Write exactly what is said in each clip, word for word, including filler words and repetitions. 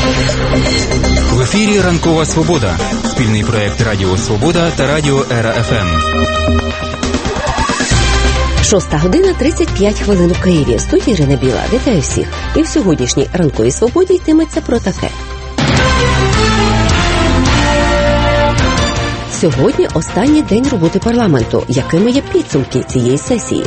В ефірі «Ранкова Свобода» – спільний проєкт Радіо Свобода та Радіо Ера еф ем. Шоста година тридцять п'ять хвилин у Києві. В студії Ірина Біла. Вітаю всіх. І в сьогоднішній «Ранковій Свободі» йтиметься про таке. Сьогодні останній день роботи парламенту. Якими є підсумки цієї сесії?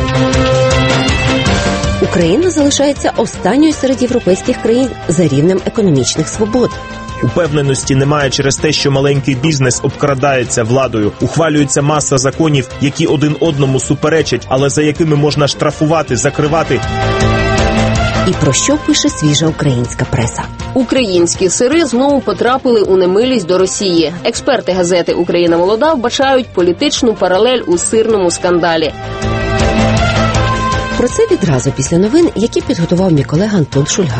Україна залишається останньою серед європейських країн за рівнем економічних свобод. Упевненості немає через те, що маленький бізнес обкрадається владою. Ухвалюється маса законів, які один одному суперечать, але за якими можна штрафувати, закривати. І про що пише свіжа українська преса? Українські сири знову потрапили у немилість до Росії. Експерти газети «Україна молода» вбачають політичну паралель у сирному скандалі. Про це відразу після новин, які підготував мій колега Антон Шульга.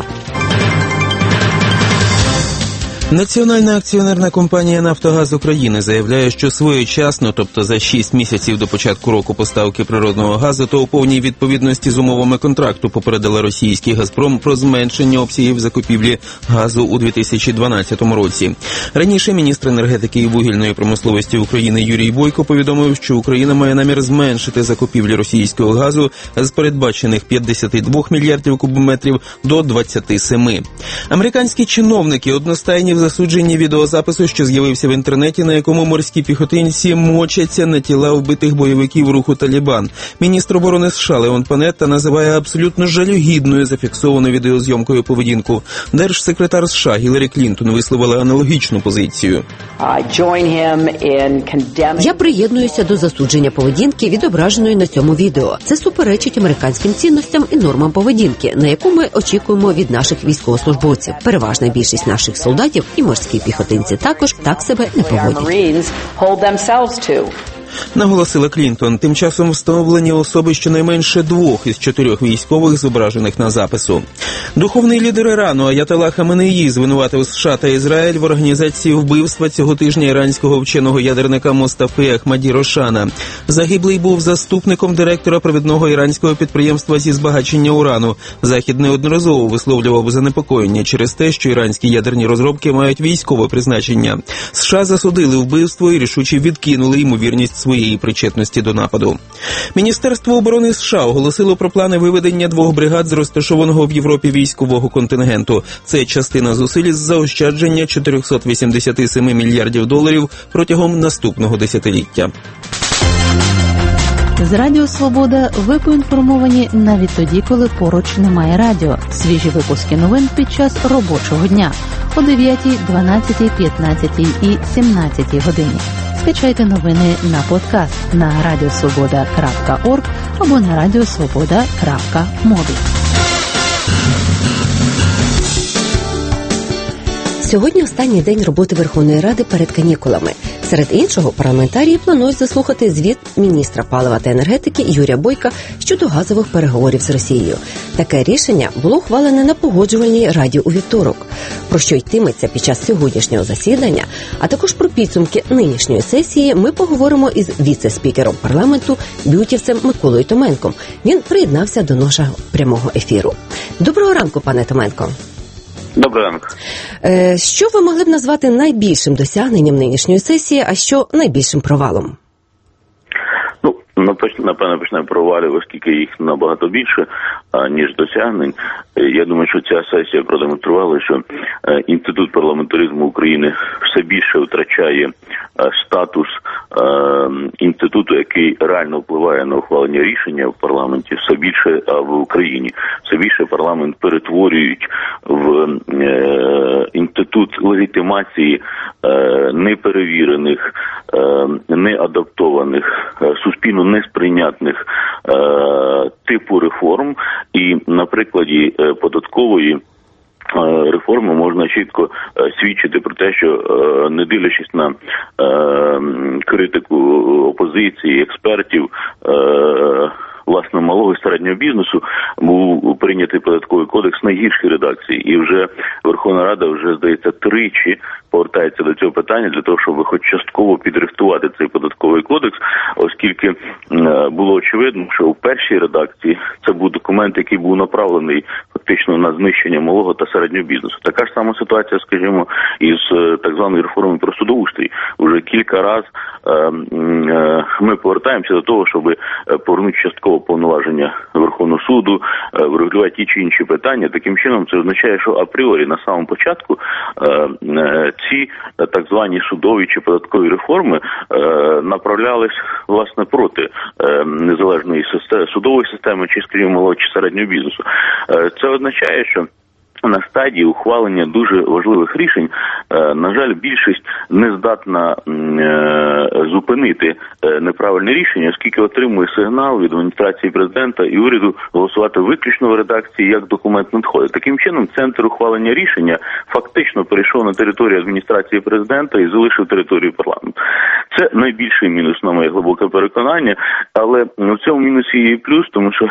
Національна акціонерна компанія «Нафтогаз України» заявляє, що своєчасно, тобто за шість місяців до початку року поставки природного газу, то у повній відповідності з умовами контракту попередила російський «Газпром» про зменшення обсягів закупівлі газу у дві тисячі дванадцятому році. Раніше міністр енергетики і вугільної промисловості України Юрій Бойко повідомив, що Україна має намір зменшити закупівлі російського газу з передбачених п'ятдесят два мільярдів кубометрів до двадцять сім. Американські чиновники одностайні в засудженні відеозапису, що з'явився в інтернеті, на якому морські піхотинці мочаться на тіла вбитих бойовиків руху «Талібан». Міністр оборони США Леон Панетта називає абсолютно жалюгідною зафіксовану відеозйомкою поведінку. Держсекретар США Гіларі Клінтон висловила аналогічну позицію. Я приєднуюся до засудження поведінки, відображеної на цьому відео. Це суперечить американським цінностям і нормам поведінки, на яку ми очікуємо від наших військовослужбовців. Переважна більшість наших солдатів і морські піхотинці також так себе не поводять. Наголосила Клінтон. Тим часом встановлені особи щонайменше двох із чотирьох військових, зображених на запису. Духовний лідер Ірану Аятолла Хаменеї звинуватив США та Ізраїль в організації вбивства цього тижня іранського вченого ядерника Мостафи Ахмаді Рошана. Загиблий був заступником директора провідного іранського підприємства зі збагачення урану. Захід неодноразово висловлював занепокоєння через те, що іранські ядерні розробки мають військове призначення. США засудили вбивство і рішуче відкинули ймовірність своєї причетності до нападу. Міністерство оборони США оголосило про плани виведення двох бригад з розташованого в Європі військового контингенту. Це частина зусиль з заощадження чотириста вісімдесят сім мільярдів доларів протягом наступного десятиліття. З Радіо Свобода ви поінформовані навіть тоді, коли поруч немає радіо. Свіжі випуски новин під час робочого дня о дев'ятій, дванадцятій, п'ятнадцятій і сімнадцятій годині. Скачайте новини на подкаст на радіосвобода крапка орг або на радіосвобода крапка мобі. Сьогодні останній день роботи Верховної Ради перед канікулами. Серед іншого, парламентарії планують заслухати звіт міністра палива та енергетики Юрія Бойка щодо газових переговорів з Росією. Таке рішення було ухвалене на Погоджувальній раді у вівторок. Про що йтиметься під час сьогоднішнього засідання, а також про підсумки нинішньої сесії, ми поговоримо із віце-спікером парламенту бютівцем Миколою Томенком. Він приєднався до нашого прямого ефіру. Доброго ранку, пане Томенко. Доброго ранку. Е, що ви могли б назвати найбільшим досягненням нинішньої сесії, а що найбільшим провалом? Ну, напевно, почнемо провалів, оскільки їх набагато більше, ніж досягнень. Я думаю, що ця сесія продемонструвала, що інститут парламентаризму України все більше втрачає статус інституту, який реально впливає на ухвалення рішення в парламенті, все більше в Україні. Все більше парламент перетворюють в інститут легітимації неперевірених, неадаптованих, суспільно несприйнятних типу реформ. І на прикладі податкової реформи можна чітко свідчити про те, що, не дивлячись на критику опозиції, експертів, власне, малого і середнього бізнесу був прийнятий податковий кодекс в найгіршій редакції. І вже Верховна Рада вже, здається, тричі повертається до цього питання для того, щоб хоч частково підрихтувати цей податковий кодекс, оскільки було очевидно, що у першій редакції це був документ, який був направлений фактично на знищення малого та середнього бізнесу. Така ж сама ситуація, скажімо, із так званою реформою про судоустрій. Уже кілька разів ми повертаємося до того, щоб повернути частково повноваження Верховного суду, врегулювати ті чи інші питання. Таким чином, це означає, що апріорі на самому початку ці так звані судові чи податкові реформи направлялись, власне, проти незалежної системи, судової системи, чи, скажімо, малого чи середнього бізнесу. Це означає, що на стадії ухвалення дуже важливих рішень, на жаль, більшість не здатна зупинити неправильне рішення, оскільки отримує сигнал від адміністрації президента і уряду голосувати виключно в редакції, як документ надходить. Таким чином, центр ухвалення рішення фактично перейшов на територію адміністрації президента і залишив територію парламенту. Це найбільший мінус, на моє глибоке переконання, але в цьому мінусі є і плюс, тому що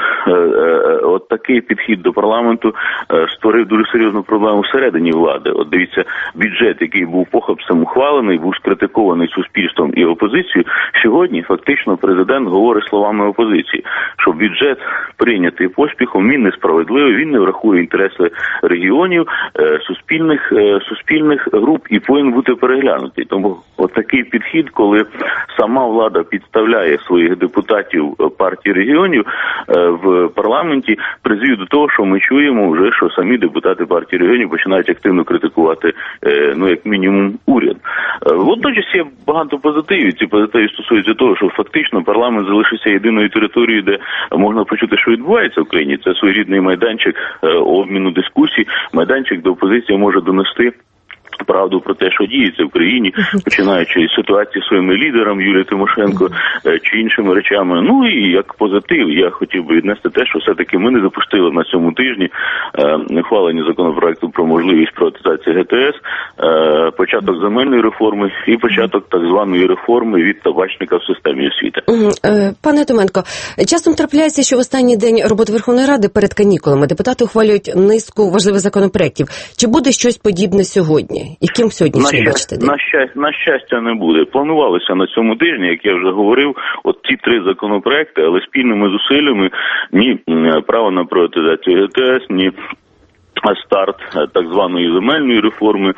от такий підхід до парламенту створив дуже серйозну проблему всередині влади. От дивіться, бюджет, який був похапцем ухвалений, був скритикований суспільством і опозицією, сьогодні фактично президент говорить словами опозиції, що бюджет прийнятий поспіхом, він несправедливий, він не врахує інтереси регіонів, суспільних, суспільних груп і повинен бути переглянутий. Тому от такий підхід, коли сама влада підставляє своїх депутатів партії регіонів в парламенті, призвів до того, що ми чуємо вже, що самі депутати партії регіонів починають активно критикувати, ну, як мінімум, уряд. Водночас є багато позитивів. Ці позитиви стосуються того, що фактично парламент залишився єдиною територією, де можна почути, що відбувається в країні. Це своєрідний майданчик обміну дискусій, майданчик, де опозиція може донести правду про те, що діється в країні, починаючи із ситуації з своїми лідерами Юлією Тимошенко чи іншими речами. Ну і як позитив, я хотів би віднести те, що все-таки ми не запустили на цьому тижні ухвалення законопроекту про можливість приватизації ге те ес, початок земельної реформи і початок так званої реформи від табачника в системі освіти. Пане Томенко, часом трапляється, що в останній день роботи Верховної Ради перед канікулами депутати ухвалюють низку важливих законопроєктів. Чи буде щось подібне сьогодні? Яким сьогодні на, бачите? На щастя, на щастя не буде. Планувалося на цьому тижні, як я вже говорив, от ці три законопроекти, але спільними зусиллями ні право на приватизацію ге те ес, ні старт так званої земельної реформи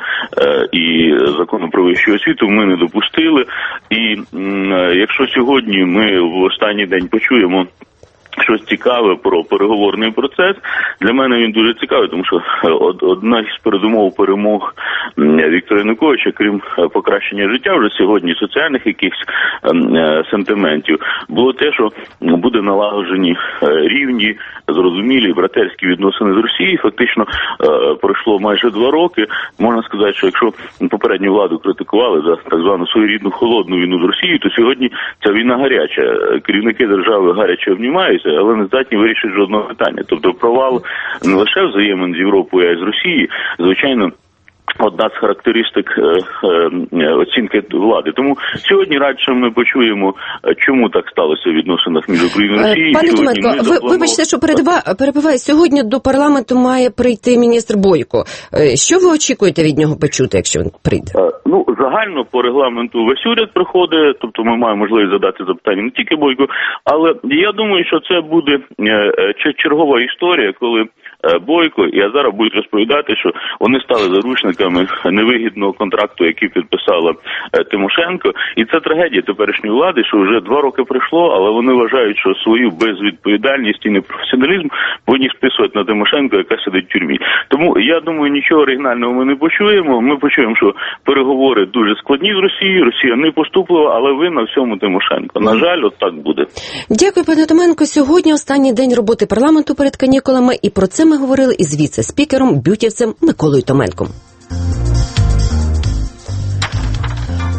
і закону про вищу освіту ми не допустили. І якщо сьогодні ми в останній день почуємо щось цікаве про переговорний процес, для мене він дуже цікавий, тому що одна із передумов перемог Віктора Януковича, крім покращення життя вже сьогодні, соціальних якихось сентиментів, було те, що буде налагоджені рівні, зрозумілі, братерські відносини з Росією. Фактично пройшло майже два роки. Можна сказати, що якщо попередню владу критикували за так звану своєрідну холодну війну з Росією, то сьогодні ця війна гаряча. Керівники держави гаряче обнімаються, але не здатні вирішити жодного питання. Тобто провал не лише взаємин з Європою, а й з Росією, звичайно, одна з характеристик е, е, оцінки влади. Тому сьогодні радше ми почуємо, чому так сталося в відносинах між Україною і Росією. Пане Томенко, ви, запланов... вибачте, що перебиваю. Сьогодні до парламенту має прийти міністр Бойко. Що ви очікуєте від нього почути, якщо він прийде? Е, ну, загально по регламенту весь уряд приходить, тобто ми маємо можливість задати запитання не тільки Бойко, але я думаю, що це буде е, чергова історія, коли Бойко і Азаров будуть розповідати, що вони стали заручниками невигідного контракту, який підписала Тимошенко. І це трагедія теперішньої влади, що вже два роки пройшло, але вони вважають, що свою безвідповідальність і непрофесіоналізм повинні списувати на Тимошенко, яка сидить в тюрмі. Тому, я думаю, нічого оригінального ми не почуємо. Ми почуємо, що переговори дуже складні з Росією, Росія не поступлива, але винна всьому Тимошенко. На жаль, от так буде. Дякую, пане Томенко. Сьогодні останній день роботи парламенту перед канікулами, і про це ми говорили із віце-спікером, бютівцем Миколою Томенком. У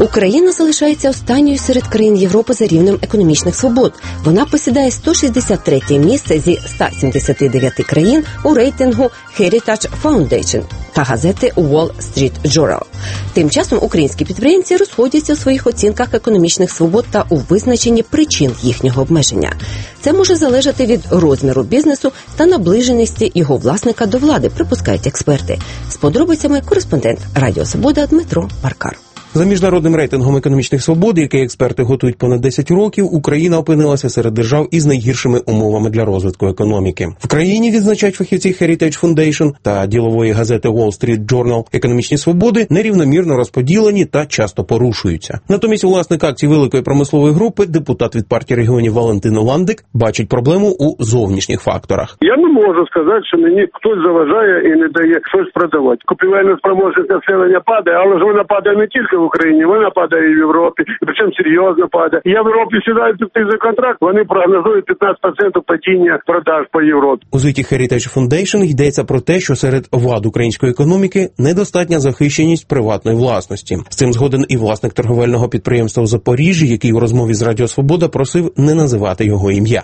Україна залишається останньою серед країн Європи за рівнем економічних свобод. Вона посідає сто шістдесят третє місце зі ста сімдесяти дев'яти країн у рейтингу Heritage Foundation та газети Wall Street Journal. Тим часом українські підприємці розходяться у своїх оцінках економічних свобод та у визначенні причин їхнього обмеження. Це може залежати від розміру бізнесу та наближеності його власника до влади, припускають експерти. З подробицями кореспондент Радіо Свобода Дмитро Баркар. За міжнародним рейтингом економічних свобод, який експерти готують понад десять років, Україна опинилася серед держав із найгіршими умовами для розвитку економіки. В країні, відзначають фахівці Heritage Foundation та ділової газети Wall Street Journal, економічні свободи нерівномірно розподілені та часто порушуються. Натомість власник акцій великої промислової групи, депутат від партії регіонів Валентин Ландик, бачить проблему у зовнішніх факторах. Я не можу сказати, що мені хтось заважає і не дає щось продавати. Купівельна спроможність населення падає, але ж вона падає не тільки в Україні, вона падає і в Європі, і причому серйозно падає. В Європі сідають за контракт, вони прогнозують п'ятнадцять відсотків падіння продаж по Європі. У звіті Heritage Foundation йдеться про те, що серед вад української економіки недостатня захищеність приватної власності. З цим згоден і власник торговельного підприємства у Запоріжжі, який у розмові з Радіо Свобода просив не називати його ім'я.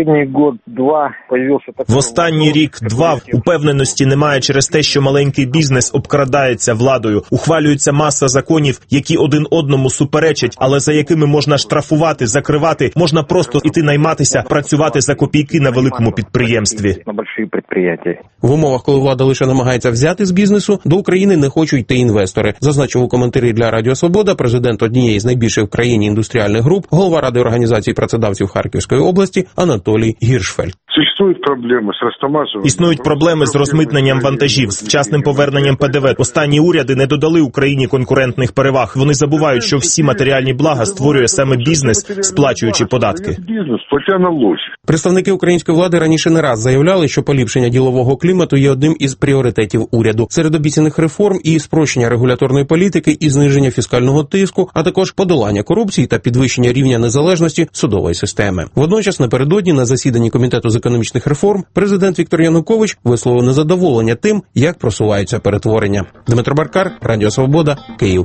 В останній рік-два упевненості немає через те, що маленький бізнес обкрадається владою, ухвалюється маса законів, які один одному суперечать, але за якими можна штрафувати, закривати, можна просто іти найматися, працювати за копійки на великому підприємстві. В умовах, коли влада лише намагається взяти з бізнесу, до України не хочуть йти інвестори. Зазначив у коментарі для Радіо Свобода президент однієї з найбільших в країні індустріальних груп, голова Ради організації працедавців Харківської області Анатолій Гіршфельд. Существують проблеми з розтамажуванням. Існують проблеми з розмитненням вантажів, з вчасним поверненням Пе Де Ве. Останні уряди не додали Україні конкурентних переваг. Вони забувають, що всі матеріальні блага створює саме бізнес, сплачуючи податки. Бізнес платя налоги. Представники української влади раніше не раз заявляли, що поліпшення ділового клімату є одним із пріоритетів уряду. Серед обіцяних реформ і спрощення регуляторної політики, і зниження фіскального тиску, а також подолання корупції та підвищення рівня незалежності судової системи. Водночас напередодні на засіданні Комітету з економічних реформ президент Віктор Янукович висловив незадоволення тим, як просуваються перетворення. Дмитро Баркар, Радіо Свобода, Київ.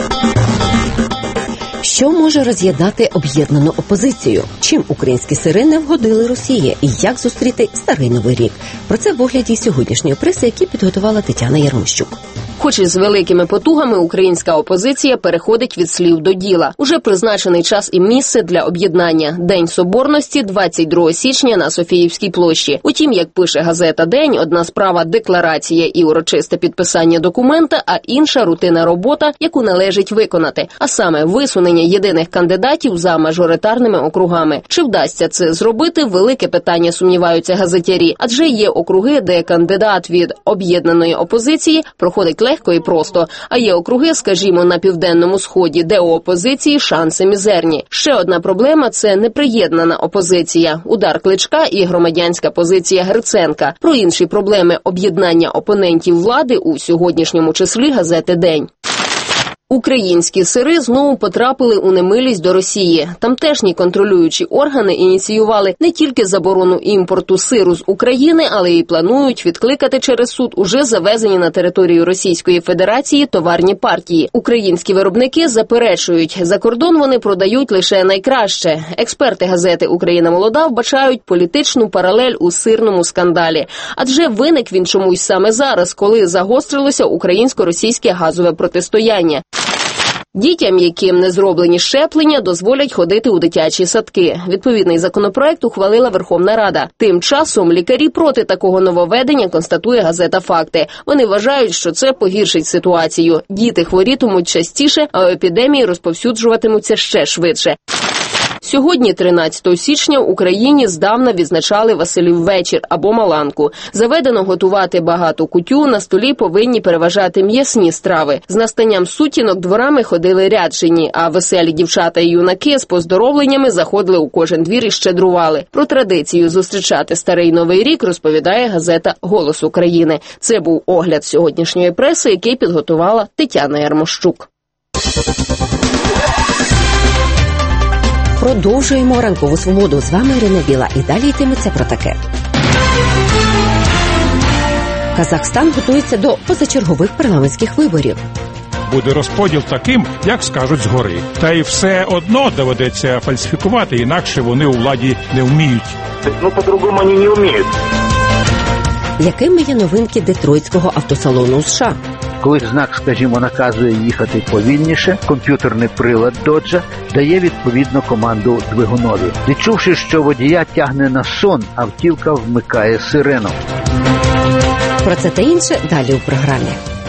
Що може роз'єднати об'єднану опозицію? Чим українські сирени вгодили Росії? І як зустріти старий Новий рік? Про це в огляді сьогоднішньої преси, які підготувала Тетяна Ярмощук. Хоч і з великими потугами українська опозиція переходить від слів до діла. Уже призначений час і місце для об'єднання. День Соборності – двадцять другого січня на Софіївській площі. Утім, як пише газета «День», одна справа – декларація і урочисте підписання документа, а інша – рутинна робота, яку належить виконати. А саме висунення єдиних кандидатів за мажоритарними округами. Чи вдасться це зробити – велике питання, сумніваються газетярі. Адже є округи, де кандидат від об'єднаної опозиції проходить легко і просто. А є округи, скажімо, на Південному Сході, де у опозиції шанси мізерні. Ще одна проблема – це неприєднана опозиція. Удар Кличка і громадянська позиція Гриценка. Про інші проблеми об'єднання опонентів влади у сьогоднішньому числі газети «День». Українські сири знову потрапили у немилість до Росії. Тамтешні контролюючі органи ініціювали не тільки заборону імпорту сиру з України, але й планують відкликати через суд уже завезені на територію Російської Федерації товарні партії. Українські виробники заперечують, за кордон вони продають лише найкраще. Експерти газети «Україна молода» вбачають політичну паралель у сирному скандалі. Адже виник він чомусь саме зараз, коли загострилося українсько-російське газове протистояння. Дітям, яким не зроблені щеплення, дозволять ходити у дитячі садки. Відповідний законопроект ухвалила Верховна Рада. Тим часом лікарі проти такого нововведення, констатує газета «Факти». Вони вважають, що це погіршить ситуацію. Діти хворітимуть частіше, а епідемії розповсюджуватимуться ще швидше. Сьогодні, тринадцятого січня, в Україні здавна відзначали Василів вечір або Маланку. Заведено готувати багато кутю, на столі повинні переважати м'ясні страви. З настанням сутінок дворами ходили ряджені, а веселі дівчата і юнаки з поздоровленнями заходили у кожен двір і щедрували. Про традицію зустрічати старий Новий рік розповідає газета «Голос України». Це був огляд сьогоднішньої преси, який підготувала Тетяна Ярмощук. Продовжуємо ранкову свободу. З вами Ірина Біла. І далі йтиметься про таке. Казахстан готується до позачергових парламентських виборів. буде розподіл таким, як скажуть згори. Та й все одно доведеться фальсифікувати, інакше вони у владі не вміють. Ну, по-другому вони не вміють. Якими є новинки детройтського автосалону у США? Коли знак, скажімо, наказує їхати повільніше, комп'ютерний прилад Доджа дає відповідну команду двигунові. Відчувши, що водія тягне на сон, автівка вмикає сирену. Про це та інше далі у програмі.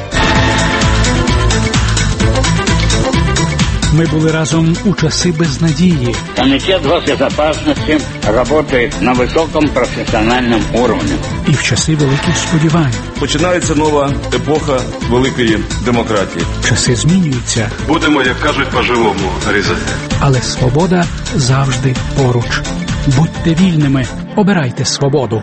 Мы были разом у часы безнадеги. Комитет госбезопасности работает на высоком профессиональном уровне. І в часи великих сподівань. Починається нова епоха великої демократії. Часи змінюються. Будемо, як кажуть, по-живому різати. Але свобода завжди поруч. Будьте вільними, обирайте свободу.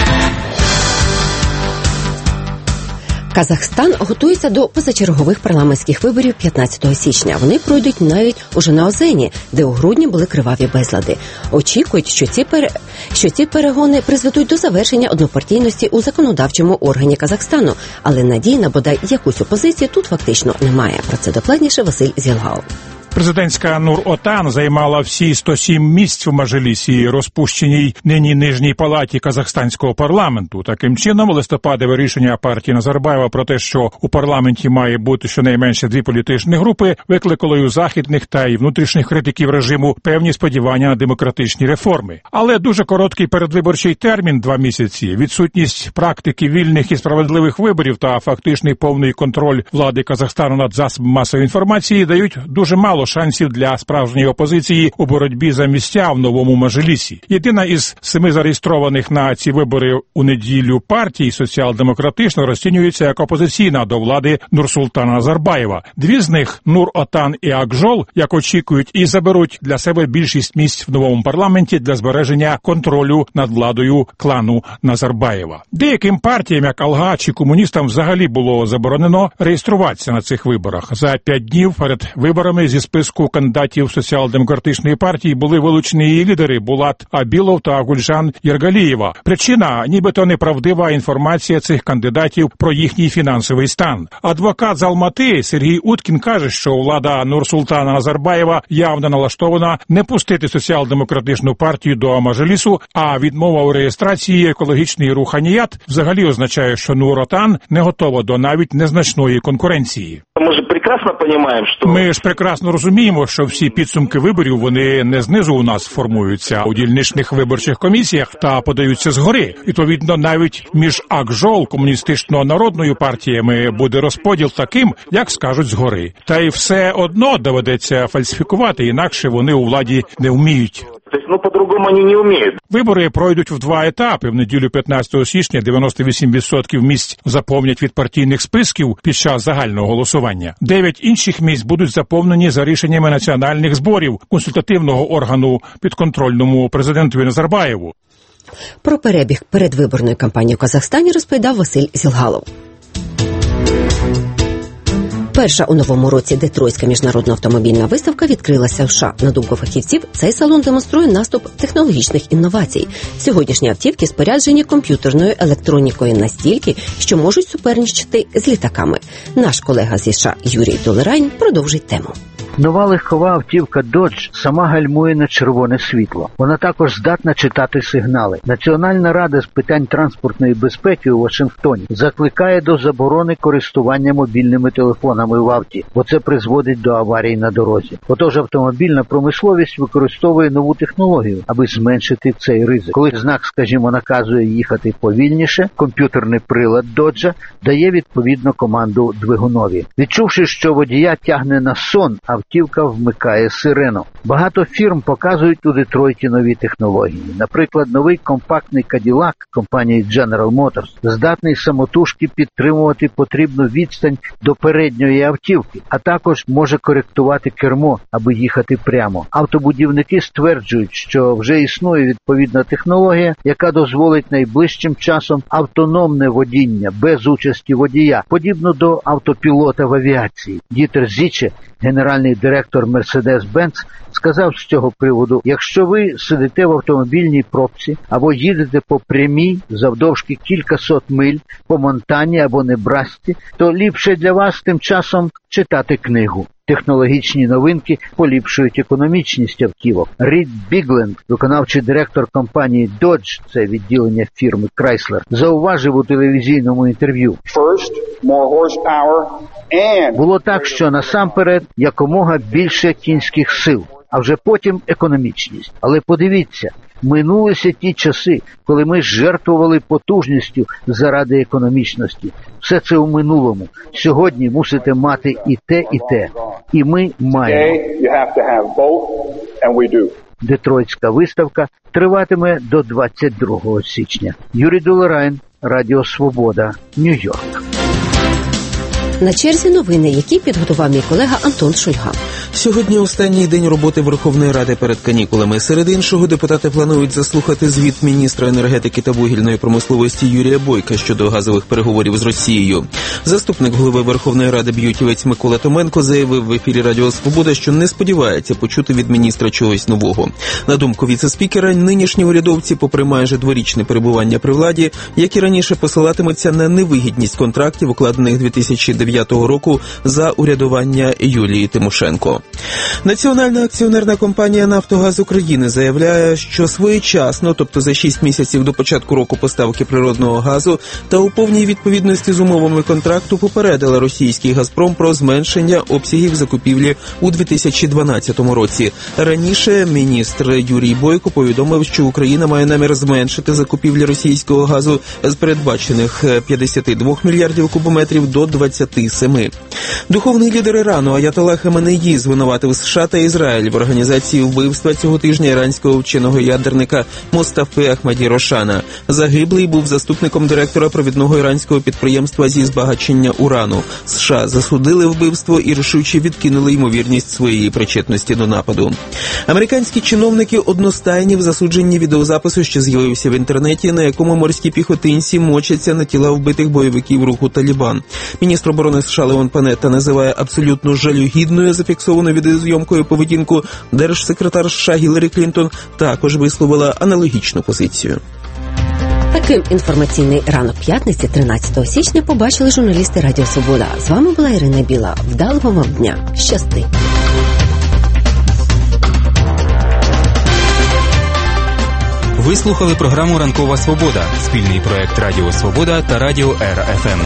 Казахстан готується до позачергових парламентських виборів п'ятнадцятого січня. Вони пройдуть навіть уже на Озені, де у грудні були криваві безлади. Очікують, що ці, пере... що ці перегони призведуть до завершення однопартійності у законодавчому органі Казахстану. Але надій на бодай якусь опозицію тут фактично немає. Про це докладніше Василь Зілгав. Президентська Нур-Отан займала всі сто сім місць в Мажилісі, розпущеній нині нижній палаті казахстанського парламенту. Таким чином, листопадове рішення партії Назарбаєва про те, що у парламенті має бути щонайменше дві політичні групи, викликало й у західних та й внутрішніх критиків режиму певні сподівання на демократичні реформи. Але дуже короткий передвиборчий термін – два місяці, відсутність практики вільних і справедливих виборів та фактичний повний контроль влади Казахстану над засобами масової інформації дають дуже мало шансів для справжньої опозиції у боротьбі за місця в новому Мажилісі. Єдина із семи зареєстрованих на ці вибори у неділю партій соціал-демократично розцінюється як опозиційна до влади Нурсултана Назарбаєва. Дві з них, Нур-Отан і Акжол, як очікують, і заберуть для себе більшість місць в новому парламенті для збереження контролю над владою клану Назарбаєва. Деяким партіям, як Алга чи комуністам, взагалі було заборонено реєструватися на цих виборах. За п'ять днів перед виборами зі списку кандидатів соціал-демократичної партії були вилучені її лідери Булат Абілов та Гульжан Єргалієва. Причина – нібито неправдива інформація цих кандидатів про їхній фінансовий стан. Адвокат з Алмати Сергій Уткін каже, що влада Нурсултана Назарбаєва явно налаштована не пустити соціал-демократичну партію до Мажилісу, а відмова у реєстрації екологічний рух Аніят взагалі означає, що Нур-Отан не готова до навіть незначної конкуренції. Ми ж прекрасно розуміємо, що... Ми ж прекрасно розуміємо, що всі підсумки виборів, вони не знизу у нас формуються у дільничних виборчих комісіях та подаються згори. Відповідно, навіть між Акжол, комуністично-народною партіями, буде розподіл таким, як скажуть згори. Та й все одно доведеться фальсифікувати, інакше вони у владі не вміють. Ну, по-другому вони не вміють. Вибори пройдуть в два етапи. В неділю п'ятнадцятого січня дев'яносто вісім відсотків місць заповнять від партійних списків під час загального голосування. Дев'ять інших місць будуть заповнені за рішеннями національних зборів консультативного органу підконтрольному президентові Назарбаєву. Про перебіг передвиборної кампанії в Казахстані розповідав Василь Зілгалов. Перша у новому році Детройтська міжнародна автомобільна виставка відкрилася в США. На думку фахівців, цей салон демонструє наступ технологічних інновацій. Сьогоднішні автівки споряджені комп'ютерною електронікою настільки, що можуть суперничати з літаками. Наш колега зі США Юрій Толерайн продовжить тему. Нова легкова автівка Dodge сама гальмує на червоне світло. Вона також здатна читати сигнали. Національна рада з питань транспортної безпеки у Вашингтоні закликає до заборони користування мобільними телефонами в авті, бо це призводить до аварій на дорозі. Отож, автомобільна промисловість використовує нову технологію, аби зменшити цей ризик. Коли знак, скажімо, наказує їхати повільніше, комп'ютерний прилад Dodge дає відповідну команду двигунові. Відчувши, що водія тягне на сон, автівка вмикає сирену. Багато фірм показують у Детройті нові технології. Наприклад, новий компактний Cadillac компанії General Motors здатний самотужки підтримувати потрібну відстань до передньої автівки, а також може коректувати кермо, аби їхати прямо. Автобудівники стверджують, що вже існує відповідна технологія, яка дозволить найближчим часом автономне водіння без участі водія, подібно до автопілота в авіації. Дітер Зіче, генеральний генеральний директор Mercedes-Benz, сказав з цього приводу: якщо ви сидите в автомобільній пробці або їдете по прямій завдовжки кількасот миль по Монтані або Небрасці, то ліпше для вас тим часом читати книгу. Технологічні новинки поліпшують економічність автівок. Рід Бігленд, виконавчий директор компанії Dodge, це відділення фірми Chrysler, зауважив у телевізійному інтерв'ю: було так, що насамперед якомога більше кінських сил, а вже потім економічність. Але подивіться, минулися ті часи, коли ми жертвували потужністю заради економічності. Все це у минулому. Сьогодні мусите мати і те, і те. І ми маємо. Детройтська виставка триватиме до двадцять другого січня. Юрій Долорайн, Радіо Свобода, Нью-Йорк. На черзі новини, які підготував мій колега Антон Шульга. Сьогодні останній день роботи Верховної Ради перед канікулами. Серед іншого, депутати планують заслухати звіт міністра енергетики та вугільної промисловості Юрія Бойка щодо газових переговорів з Росією. Заступник голови Верховної Ради б'ютівець Микола Томенко заявив в ефірі Радіо Свобода, що не сподівається почути від міністра чогось нового. На думку віце-спікера, нинішні урядовці, попри майже дворічне перебування при владі, як і раніше, посилатимуться на невигідність контрактів, укладених дві тисячі дев'ятого року за урядування Юлії Тимошенко. Національна акціонерна компанія «Нафтогаз України» заявляє, що своєчасно, тобто за шість місяців до початку року поставки природного газу та у повній відповідності з умовами контракту, попередила російський «Газпром» про зменшення обсягів закупівлі у дві тисячі дванадцятому році. Раніше міністр Юрій Бойко повідомив, що Україна має намір зменшити закупівлі російського газу з передбачених п'ятдесят два мільярдів кубометрів до двадцяти семи. Духовний лідер Ірану Аятолла Хаменеї звинуватив США та Ізраїль в організації вбивства цього тижня іранського вченого ядерника Мустафи Ахмаді Рошана. Загиблий був заступником директора провідного іранського підприємства зі збагачення урану. США засудили вбивство і рішуче відкинули ймовірність своєї причетності до нападу. Американські чиновники одностайні в засудженні відеозапису, що з'явився в інтернеті, на якому морські піхотинці мочаться на тіла вбитих бойовиків руху Талібан. Міністр оборони США Леон Панетта називає абсолютно жалюгідною зафіксовану відеозйомкою поведінку. Держсекретар США Гіларі Клінтон також висловила аналогічну позицію. Таким інформаційний ранок п'ятниці, тринадцятого січня, побачили журналісти Радіо Свобода. З вами була Ірина Біла. Вдалого вам дня. Щасти! Ви слухали програму «Ранкова Свобода» – спільний проект Радіо Свобода та Радіо Р Ф М.